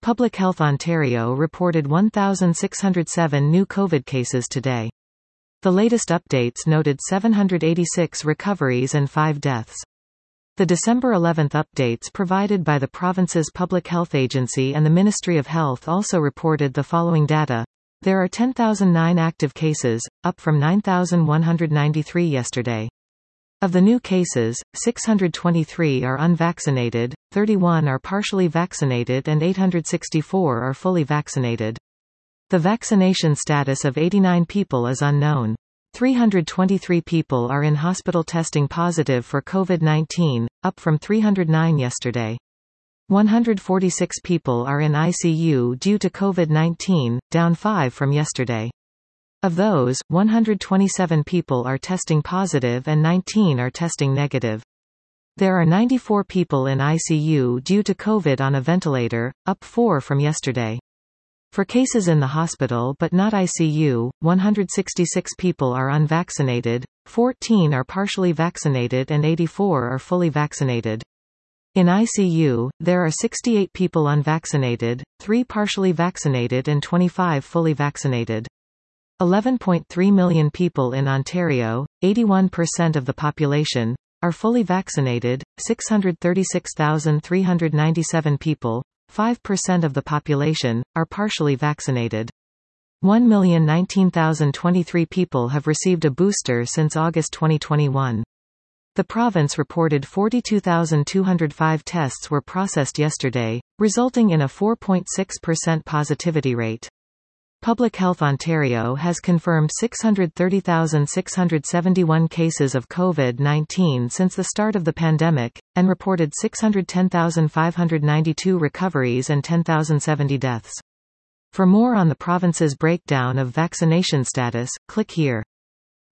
Public Health Ontario reported 1,607 new COVID cases today. The latest updates noted 786 recoveries and 5 deaths. The December 11 updates provided by the province's Public Health Agency and the Ministry of Health also reported the following data. There are 10,009 active cases, up from 9,193 yesterday. Of the new cases, 623 are unvaccinated, 31 are partially vaccinated and 864 are fully vaccinated. The vaccination status of 89 people is unknown. 323 people are in hospital testing positive for COVID-19, up from 309 yesterday. 146 people are in ICU due to COVID-19, down 5 from yesterday. Of those, 127 people are testing positive and 19 are testing negative. There are 94 people in ICU due to COVID on a ventilator, up 4 from yesterday. For cases in the hospital but not ICU, 166 people are unvaccinated, 14 are partially vaccinated and 84 are fully vaccinated. In ICU, there are 68 people unvaccinated, 3 partially vaccinated and 25 fully vaccinated. 11.3 million people in Ontario, 81% of the population, are fully vaccinated, 636,397 people, 5% of the population, are partially vaccinated. 1,019,023 people have received a booster since August 2021. The province reported 42,205 tests were processed yesterday, resulting in a 4.6% positivity rate. Public Health Ontario has confirmed 630,671 cases of COVID-19 since the start of the pandemic, and reported 610,592 recoveries and 10,070 deaths. For more on the province's breakdown of vaccination status, click here.